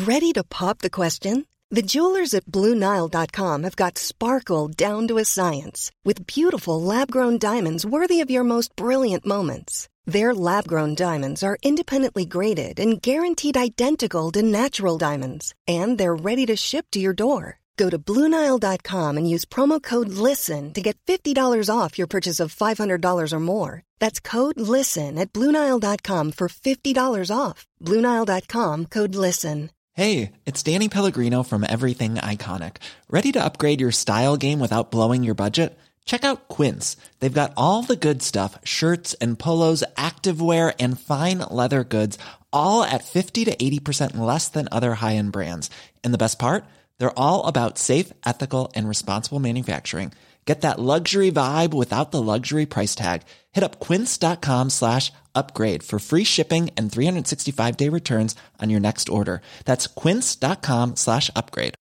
Ready to pop the question? The jewelers at BlueNile.com have got sparkle down to a science with beautiful lab-grown diamonds worthy of your most brilliant moments. Their lab-grown diamonds are independently graded and guaranteed identical to natural diamonds, and they're ready to ship to your door. Go to BlueNile.com and use promo code LISTEN to get $50 off your purchase of $500 or more. That's code LISTEN at BlueNile.com for $50 off. BlueNile.com, code LISTEN. Hey, it's Danny Pellegrino from Everything Iconic. Ready to upgrade your style game without blowing your budget? Check out Quince. They've got all the good stuff, shirts and polos, activewear, and fine leather goods, all at 50 to 80% less than other high-end brands. And the best part? They're all about safe, ethical, and responsible manufacturing. Get that luxury vibe without the luxury price tag. Hit up quince.com/upgrade for free shipping and 365-day returns on your next order. That's quince.com/upgrade.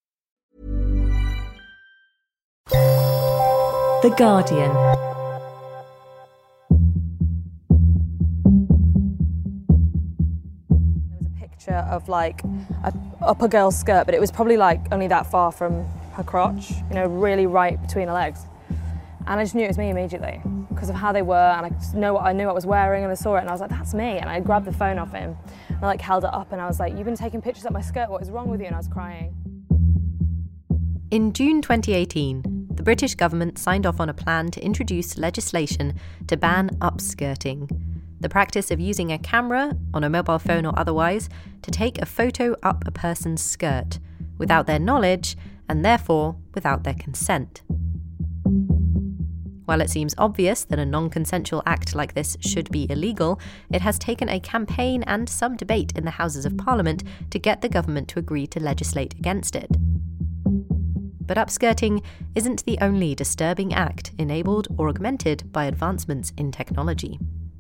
The Guardian. Of like a upper girl's skirt, but it was probably like only that far from her crotch, really right between her legs. And I just knew it was me immediately because of how they were, and I knew what I was wearing, and I saw it and I was like, that's me. And I grabbed the phone off him and I held it up and I was like, you've been taking pictures of my skirt, what is wrong with you? And I was crying. In June 2018, the British government signed off on a plan to introduce legislation to ban upskirting, the practice of using a camera, on a mobile phone or otherwise, to take a photo up a person's skirt, without their knowledge, and therefore without their consent. While it seems obvious that a non-consensual act like this should be illegal, it has taken a campaign and some debate in the Houses of Parliament to get the government to agree to legislate against it. But upskirting isn't the only disturbing act enabled or augmented by advancements in technology.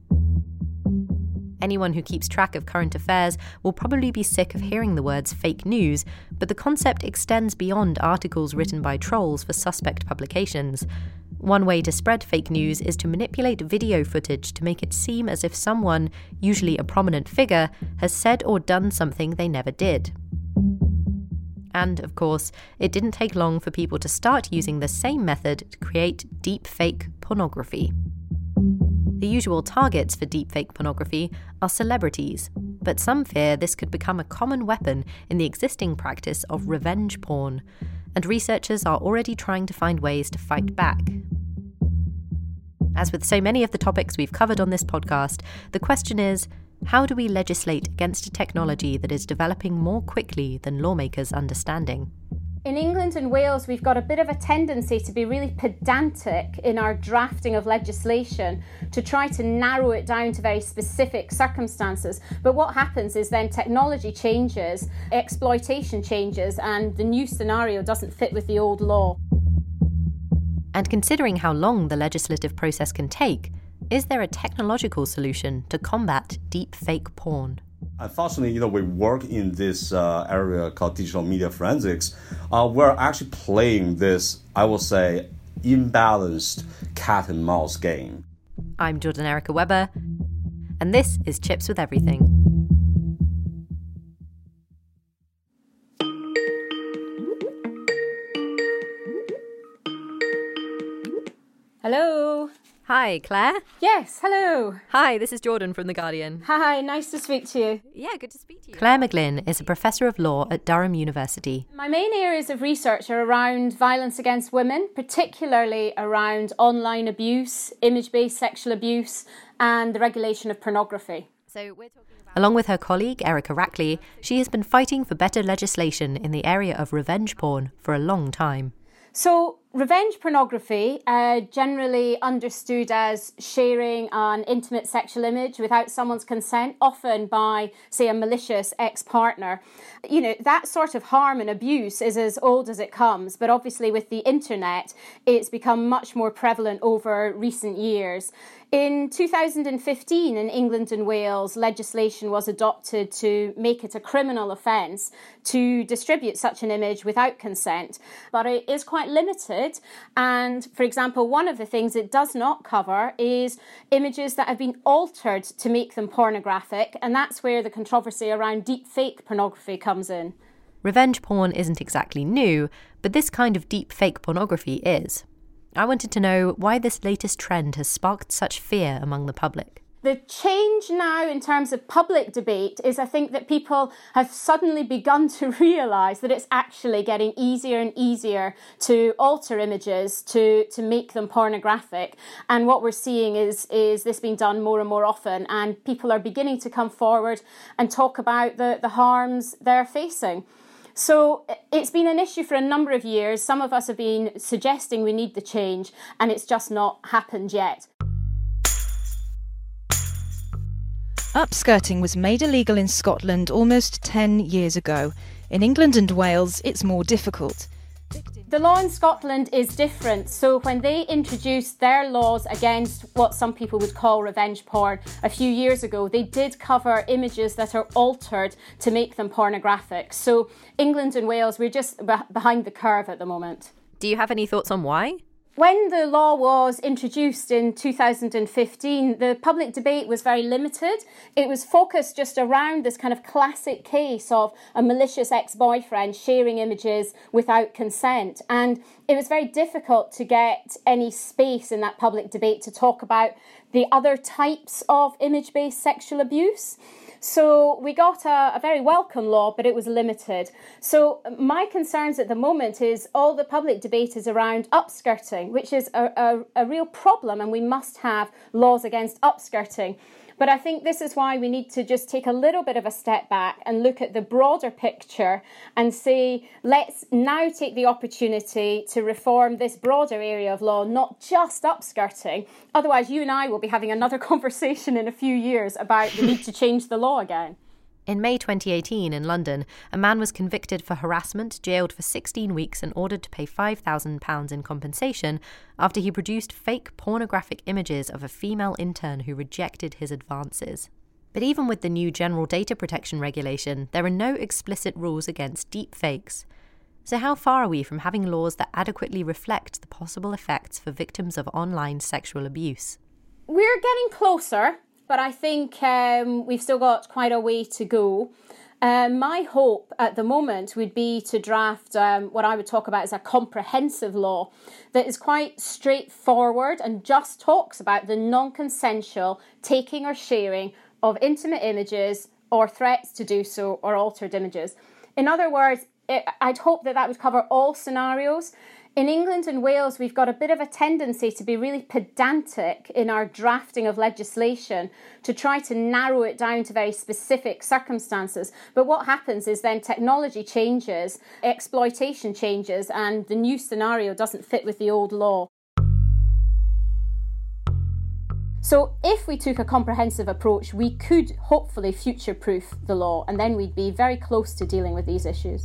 Anyone who keeps track of current affairs will probably be sick of hearing the words fake news, but the concept extends beyond articles written by trolls for suspect publications. One way to spread fake news is to manipulate video footage to make it seem as if someone, usually a prominent figure, has said or done something they never did. And, of course, it didn't take long for people to start using the same method to create deepfake pornography. The usual targets for deepfake pornography are celebrities, but some fear this could become a common weapon in the existing practice of revenge porn, and researchers are already trying to find ways to fight back. As with so many of the topics we've covered on this podcast, the question is, how do we legislate against a technology that is developing more quickly than lawmakers' understanding? In England and Wales, we've got a bit of a tendency to be really pedantic in our drafting of legislation to try to narrow it down to very specific circumstances. But what happens is then technology changes, exploitation changes, and the new scenario doesn't fit with the old law. And considering how long the legislative process can take, is there a technological solution to combat deepfake porn? Unfortunately, we work in this area called digital media forensics. We're actually playing this, I will say, imbalanced cat and mouse game. I'm Jordan Erica Webber, and this is Chips with Everything. Hello. Hi, Claire. Yes, hello. Hi, this is Jordan from The Guardian. Hi, nice to speak to you. Yeah, good to speak to you. Claire McGlynn is a professor of law at Durham University. My main areas of research are around violence against women, particularly around online abuse, image-based sexual abuse, and the regulation of pornography. Along with her colleague, Erica Rackley, she has been fighting for better legislation in the area of revenge porn for a long time. So, revenge pornography, generally understood as sharing an intimate sexual image without someone's consent, often by, say, a malicious ex-partner. That sort of harm and abuse is as old as it comes, but obviously with the internet, it's become much more prevalent over recent years. In 2015, in England and Wales, legislation was adopted to make it a criminal offence to distribute such an image without consent, but it is quite limited limited. And for example, one of the things it does not cover is images that have been altered to make them pornographic. And that's where the controversy around deep fake pornography comes in. Revenge porn isn't exactly new, but this kind of deep fake pornography is. I wanted to know why this latest trend has sparked such fear among the public. The change now in terms of public debate is I think that people have suddenly begun to realise that it's actually getting easier and easier to alter images to make them pornographic. And what we're seeing is this being done more and more often, and people are beginning to come forward and talk about the harms they're facing. So it's been an issue for a number of years. Some of us have been suggesting we need the change, and it's just not happened yet. Upskirting was made illegal in Scotland almost 10 years ago. In England and Wales, it's more difficult. The law in Scotland is different. So when they introduced their laws against what some people would call revenge porn a few years ago, they did cover images that are altered to make them pornographic. So England and Wales, we're just behind the curve at the moment. Do you have any thoughts on why? When the law was introduced in 2015, the public debate was very limited. It was focused just around this kind of classic case of a malicious ex-boyfriend sharing images without consent. And it was very difficult to get any space in that public debate to talk about the other types of image-based sexual abuse. So we got a very welcome law, but it was limited. So my concerns at the moment is all the public debate is around upskirting, which is a real problem, and we must have laws against upskirting. But I think this is why we need to just take a little bit of a step back and look at the broader picture and say, let's now take the opportunity to reform this broader area of law, not just upskirting. Otherwise, you and I will be having another conversation in a few years about the need to change the law again. In May 2018 in London, a man was convicted for harassment, jailed for 16 weeks and ordered to pay £5,000 in compensation after he produced fake pornographic images of a female intern who rejected his advances. But even with the new General Data Protection Regulation, there are no explicit rules against deep fakes. So how far are we from having laws that adequately reflect the possible effects for victims of online sexual abuse? We're getting closer, but I think we've still got quite a way to go. My hope at the moment would be to draft what I would talk about as a comprehensive law that is quite straightforward and just talks about the non-consensual taking or sharing of intimate images or threats to do so or altered images. In other words, I'd hope that would cover all scenarios. In England and Wales, we've got a bit of a tendency to be really pedantic in our drafting of legislation to try to narrow it down to very specific circumstances. But what happens is then technology changes, exploitation changes, and the new scenario doesn't fit with the old law. So if we took a comprehensive approach, we could hopefully future-proof the law, and then we'd be very close to dealing with these issues.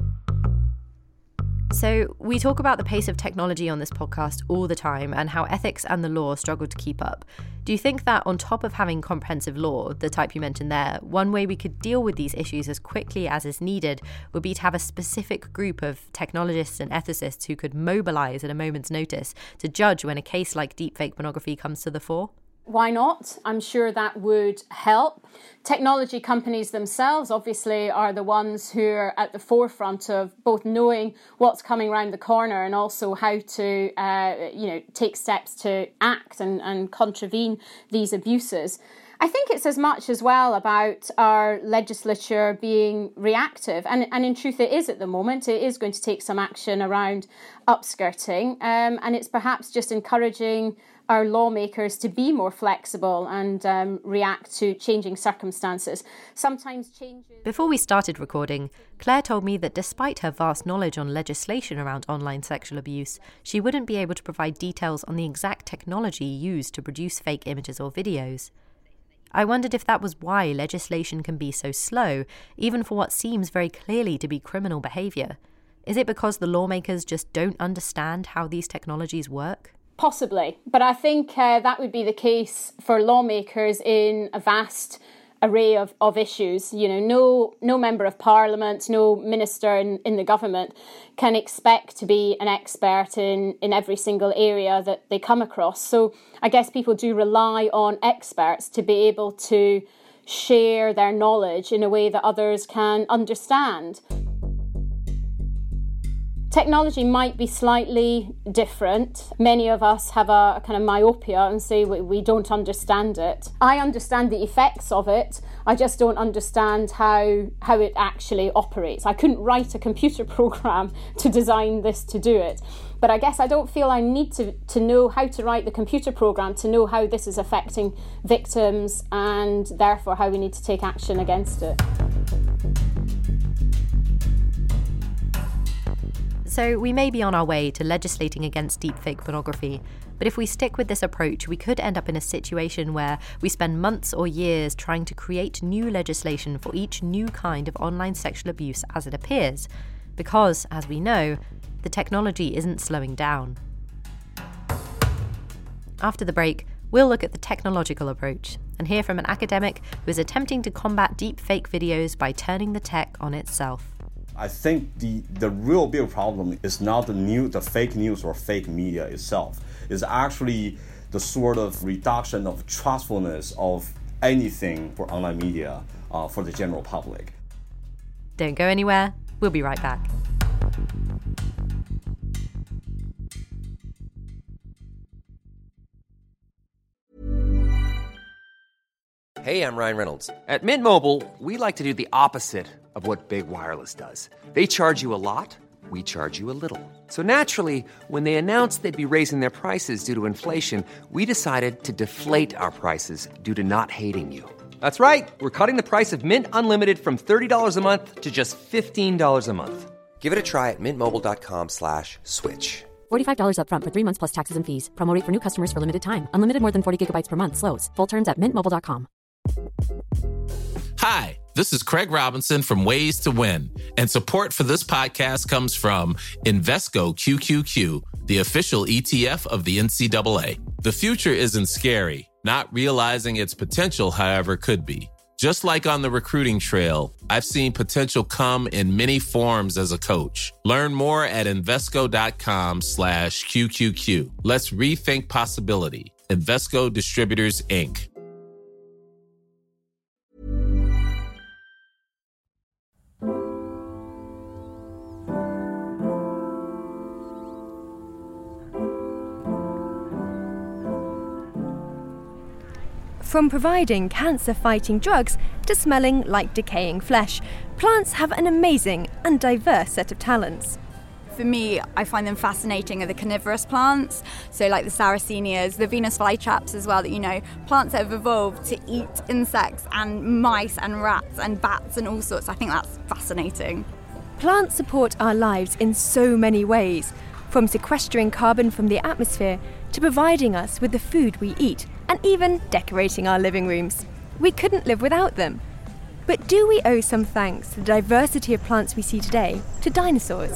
So we talk about the pace of technology on this podcast all the time and how ethics and the law struggle to keep up. Do you think that on top of having comprehensive law, the type you mentioned there, one way we could deal with these issues as quickly as is needed would be to have a specific group of technologists and ethicists who could mobilise at a moment's notice to judge when a case like deepfake pornography comes to the fore? Why not? I'm sure that would help. Technology companies themselves obviously are the ones who are at the forefront of both knowing what's coming around the corner and also how to take steps to act and contravene these abuses. I think it's as much as well about our legislature being reactive, and in truth it is at the moment. It is going to take some action around upskirting, and it's perhaps just encouraging our lawmakers to be more flexible and react to changing circumstances. Sometimes changes... Before we started recording, Claire told me that despite her vast knowledge on legislation around online sexual abuse, she wouldn't be able to provide details on the exact technology used to produce fake images or videos. I wondered if that was why legislation can be so slow, even for what seems very clearly to be criminal behaviour. Is it because the lawmakers just don't understand how these technologies work? Possibly, but I think that would be the case for lawmakers in a vast array of issues. No member of parliament, no minister in the government can expect to be an expert in every single area that they come across. So I guess people do rely on experts to be able to share their knowledge in a way that others can understand. Technology might be slightly different. Many of us have a kind of myopia and say we don't understand it. I understand the effects of it. I just don't understand how it actually operates. I couldn't write a computer program to design this to do it. But I guess I don't feel I need to know how to write the computer program to know how this is affecting victims and therefore how we need to take action against it. So we may be on our way to legislating against deepfake pornography, but if we stick with this approach, we could end up in a situation where we spend months or years trying to create new legislation for each new kind of online sexual abuse as it appears, because, as we know, the technology isn't slowing down. After the break, we'll look at the technological approach and hear from an academic who is attempting to combat deepfake videos by turning the tech on itself. I think the real big problem is not the fake news or fake media itself. It's actually the sort of reduction of trustfulness of anything for online media for the general public. Don't go anywhere. We'll be right back. Hey, I'm Ryan Reynolds. At Mint Mobile, we like to do the opposite of what Big Wireless does. They charge you a lot, we charge you a little. So naturally, when they announced they'd be raising their prices due to inflation, we decided to deflate our prices due to not hating you. That's right. We're cutting the price of Mint Unlimited from $30 a month to just $15 a month. Give it a try at mintmobile.com/switch. $45 up front for 3 months plus taxes and fees. Promo rate for new customers for limited time. Unlimited more than 40 gigabytes per month. Slows full terms at mintmobile.com. Hi, this is Craig Robinson from Ways to Win, and support for this podcast comes from Invesco QQQ, the official ETF of the NCAA. The future isn't scary. Not realizing its potential, however, could be. Just like on the recruiting trail, I've seen potential come in many forms as a coach. Learn more at Invesco.com/QQQ. Let's rethink possibility. Invesco Distributors, Inc. From providing cancer-fighting drugs to smelling like decaying flesh, plants have an amazing and diverse set of talents. For me, I find them fascinating are the carnivorous plants, so like the Sarracenias, the Venus flytraps as well, plants that have evolved to eat insects and mice and rats and bats and all sorts. I think that's fascinating. Plants support our lives in so many ways, from sequestering carbon from the atmosphere to providing us with the food we eat and even decorating our living rooms. We couldn't live without them. But do we owe some thanks to the diversity of plants we see today to dinosaurs?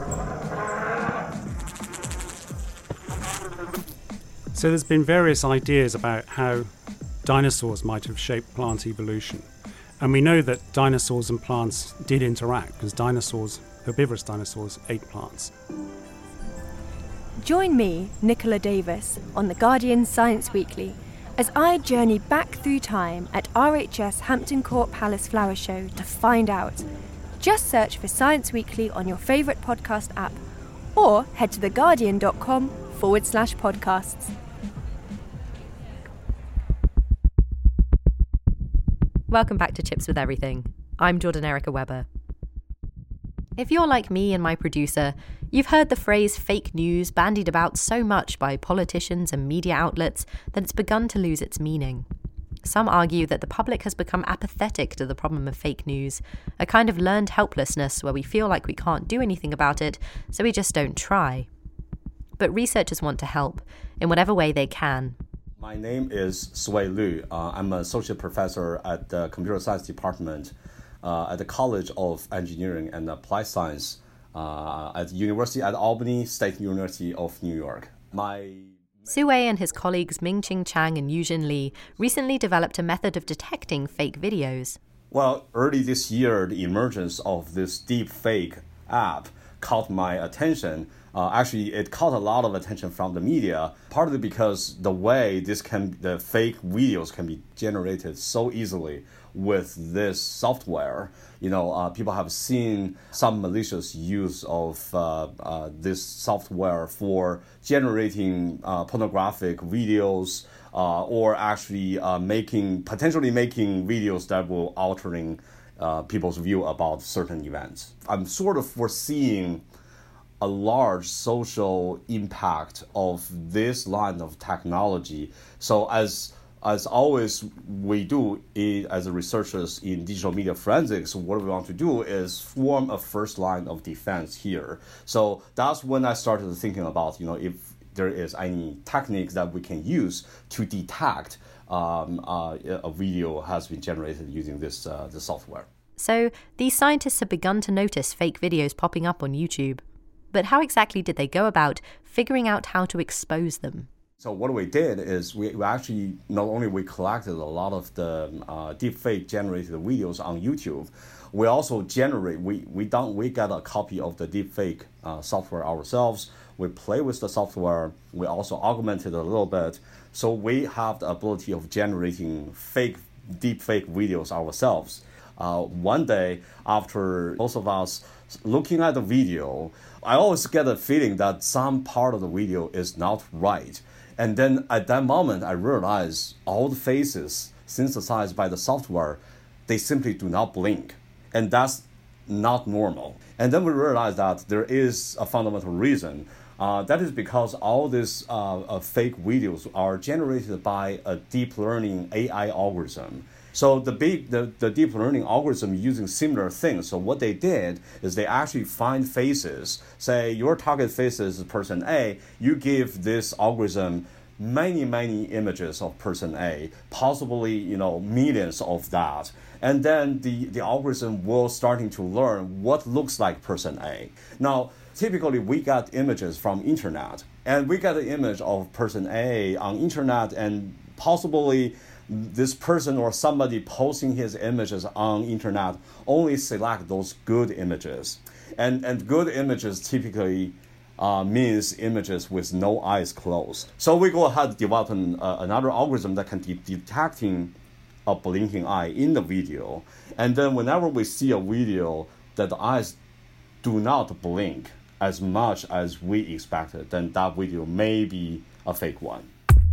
So there's been various ideas about how dinosaurs might have shaped plant evolution. And we know that dinosaurs and plants did interact because herbivorous dinosaurs ate plants. Join me, Nicola Davis, on The Guardian Science Weekly as I journey back through time at RHS Hampton Court Palace Flower Show to find out. Just search for Science Weekly on your favourite podcast app or head to theguardian.com/podcasts. Welcome back to Tips with Everything. I'm Jordan Erica Webber. If you're like me and my producer, you've heard the phrase fake news bandied about so much by politicians and media outlets that it's begun to lose its meaning. Some argue that the public has become apathetic to the problem of fake news, a kind of learned helplessness where we feel like we can't do anything about it, so we just don't try. But researchers want to help, in whatever way they can. My name is Sui Lu. I'm an associate professor at the Computer Science Department at the College of Engineering and Applied Science at Albany State University of New York. My Su Wei and his colleagues Mingqing Chang and Yuzhen Li recently developed a method of detecting fake videos. Well, early this year, the emergence of this deepfake app caught my attention. Actually, it caught a lot of attention from the media, partly because the way the fake videos can be generated so easily with this software. People have seen some malicious use of this software for generating pornographic videos or actually potentially making videos that will altering people's view about certain events. I'm sort of foreseeing a large social impact of this line of technology. So as always we do as researchers in digital media forensics, what we want to do is form a first line of defense here. So that's when I started thinking about, if there is any techniques that we can use to detect a video has been generated using this software. So these scientists have begun to notice fake videos popping up on YouTube. But how exactly did they go about figuring out how to expose them? So what we did is we actually, not only we collected a lot of the deepfake generated videos on YouTube, we also we got a copy of the deepfake software ourselves. We play with the software. We also augmented a little bit. So we have the ability of generating deepfake videos ourselves. One day, after most of us looking at the video, I always get a feeling that some part of the video is not right. And then at that moment, I realized all the faces synthesized by the software, they simply do not blink. And that's not normal. And then we realized that there is a fundamental reason. That is because all these fake videos are generated by a deep learning AI algorithm. So the deep learning algorithm using similar things. So what they did is they actually find faces. Say your target face is person A. You give this algorithm many images of person A, possibly millions of that, and then the algorithm will starting to learn what looks like person A. Now, typically we got images from internet, and we got an image of person A on internet, and possibly this person or somebody posting his images on internet only select those good images. And good images typically means images with no eyes closed. So we go ahead and develop another algorithm that can detecting a blinking eye in the video. And then whenever we see a video that the eyes do not blink as much as we expected, then that video may be a fake one.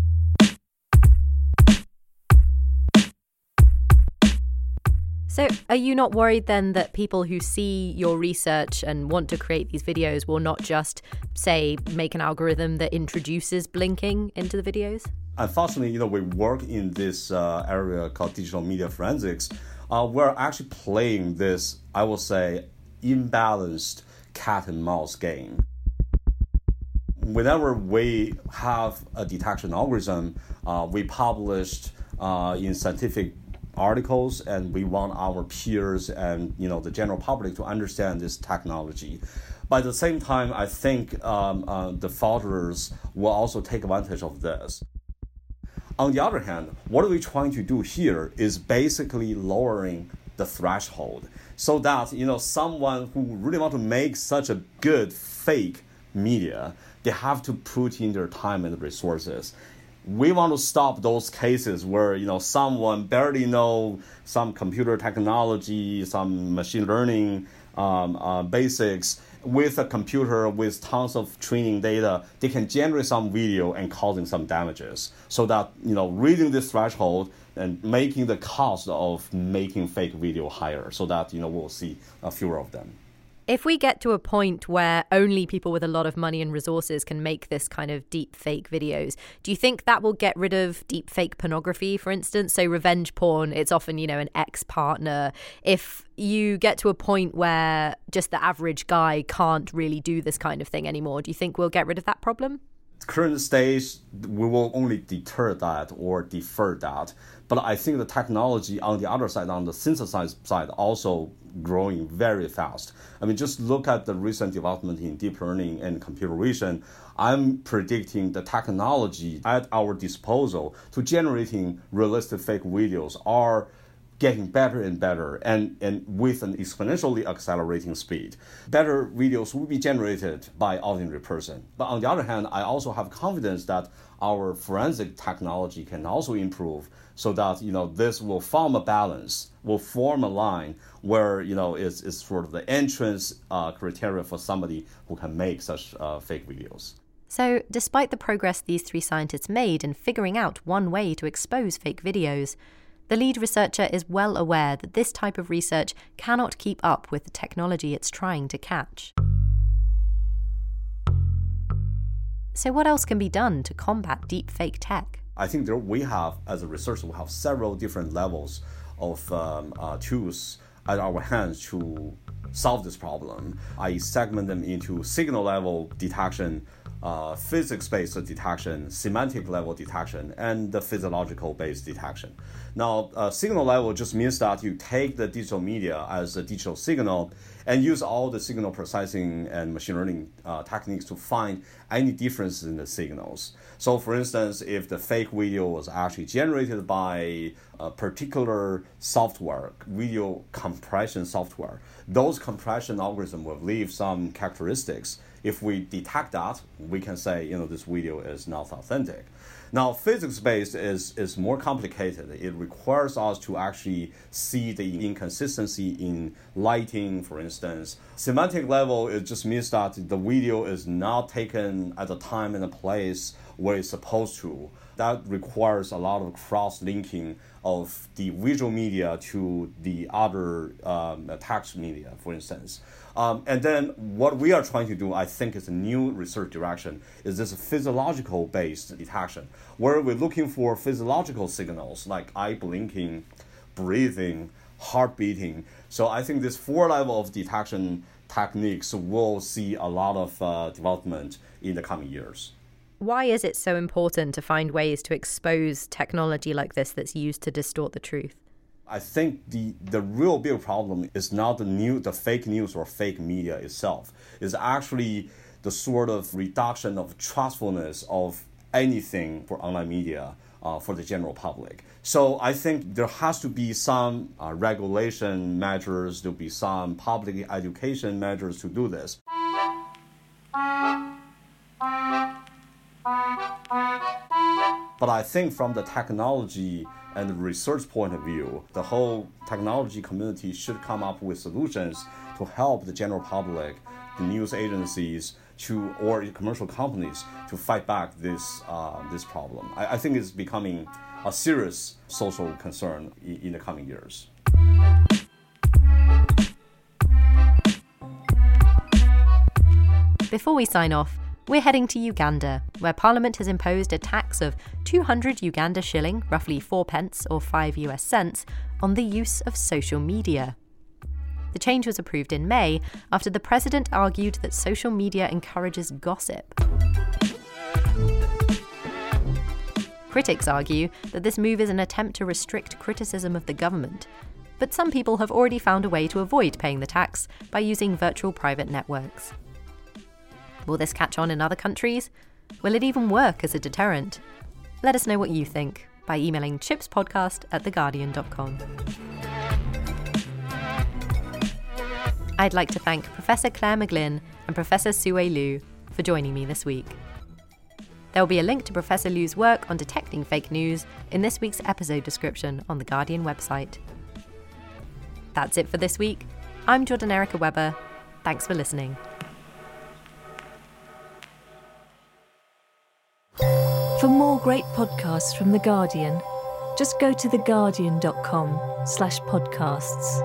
So are you not worried then that people who see your research and want to create these videos will not just, say, make an algorithm that introduces blinking into the videos? Unfortunately, we work in this area called digital media forensics. We're actually playing this, I will say, imbalanced cat and mouse game. Whenever we have a detection algorithm, we published in scientific articles, and we want our peers and the general public to understand this technology. But at the same time, I think the fraudsters will also take advantage of this. On the other hand, what we're trying to do here is basically lowering the threshold so that someone who really want to make such a good fake media, they have to put in their time and resources. We want to stop those cases where someone barely know some computer technology, some machine learning basics. With a computer with tons of training data, they can generate some video and causing some damages. So that reading this threshold and making the cost of making fake video higher, so that we'll see fewer of them. If we get to a point where only people with a lot of money and resources can make this kind of deep fake videos, do you think that will get rid of deep fake pornography, for instance? So revenge porn, it's often, an ex-partner. If you get to a point where just the average guy can't really do this kind of thing anymore, do you think we'll get rid of that problem? Current stage, we will only deter that or defer that. But I think the technology on the other side, on the synthesized side, also growing very fast. I mean, just look at the recent development in deep learning and computer vision. I'm predicting the technology at our disposal to generating realistic fake videos are getting better and better, and with an exponentially accelerating speed. Better videos will be generated by ordinary person. But on the other hand, I also have confidence that our forensic technology can also improve so that, this will form a balance, will form a line where, it's sort of the entrance criteria for somebody who can make such fake videos. So, despite the progress these three scientists made in figuring out one way to expose fake videos, the lead researcher is well aware that this type of research cannot keep up with the technology it's trying to catch. So what else can be done to combat deepfake tech? I think we have, as a researcher, we have several different levels of tools at our hands to solve this problem. I segment them into signal level detection, physics-based detection, semantic level detection, and the physiological-based detection. Now, signal level just means that you take the digital media as a digital signal and use all the signal processing and machine learning techniques to find any differences in the signals. So, for instance, if the fake video was actually generated by a particular software, video compression software, those compression algorithms will leave some characteristics. If we detect that, we can say, this video is not authentic. Now, physics-based is more complicated. It requires us to actually see the inconsistency in lighting, for instance. Semantic level, it just means that the video is not taken at the time and the place where it's supposed to. That requires a lot of cross-linking of the visual media to the other text media, for instance. And then what we are trying to do, I think, is a new research direction, is this physiological-based detection, where we're looking for physiological signals like eye blinking, breathing, heart beating. So I think this 4 level of detection techniques will see a lot of development in the coming years. Why is it so important to find ways to expose technology like this that's used to distort the truth? I think the real big problem is not the fake news or fake media itself. It's actually the sort of reduction of trustfulness of anything for online media for the general public. So I think there has to be some regulation measures, there'll be some public education measures to do this. But I think from the technology and the research point of view, the whole technology community should come up with solutions to help the general public, the news agencies, or commercial companies to fight back this problem. I think it's becoming a serious social concern in the coming years. Before we sign off, we're heading to Uganda, where Parliament has imposed a tax of 200 Uganda shilling, roughly 4 pence or 5 US cents, on the use of social media. The change was approved in May after the president argued that social media encourages gossip. Critics argue that this move is an attempt to restrict criticism of the government, but some people have already found a way to avoid paying the tax by using virtual private networks. Will this catch on in other countries? Will it even work as a deterrent? Let us know what you think by emailing chipspodcast@theguardian.com. I'd like to thank Professor Claire McGlynn and Professor Suwei Liu for joining me this week. There will be a link to Professor Liu's work on detecting fake news in this week's episode description on the Guardian website. That's it for this week. I'm Jordan Erica Webber. Thanks for listening. For more great podcasts from The Guardian, just go to theguardian.com/podcasts.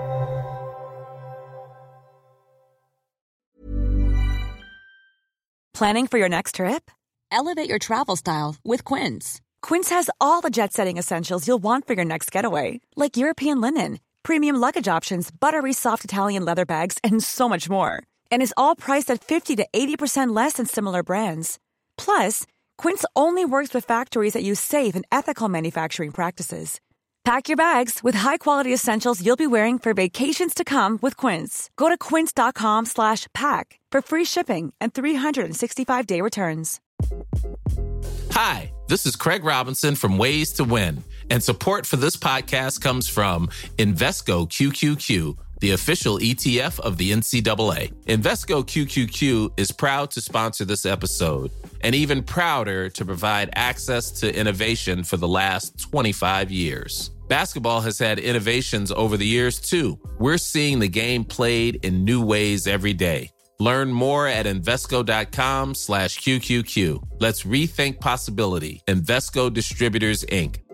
Planning for your next trip? Elevate your travel style with Quince. Quince has all the jet-setting essentials you'll want for your next getaway, like European linen, premium luggage options, buttery soft Italian leather bags, and so much more. And is all priced at 50 to 80% less than similar brands. Plus, Quince only works with factories that use safe and ethical manufacturing practices. Pack your bags with high-quality essentials you'll be wearing for vacations to come with Quince. Go to quince.com/pack for free shipping and 365-day returns. Hi, this is Craig Robinson from Ways to Win, and support for this podcast comes from Invesco QQQ, the official ETF of the NCAA. Invesco QQQ is proud to sponsor this episode, and even prouder to provide access to innovation for the last 25 years. Basketball has had innovations over the years, too. We're seeing the game played in new ways every day. Learn more at Invesco.com/QQQ. Let's rethink possibility. Invesco Distributors, Inc.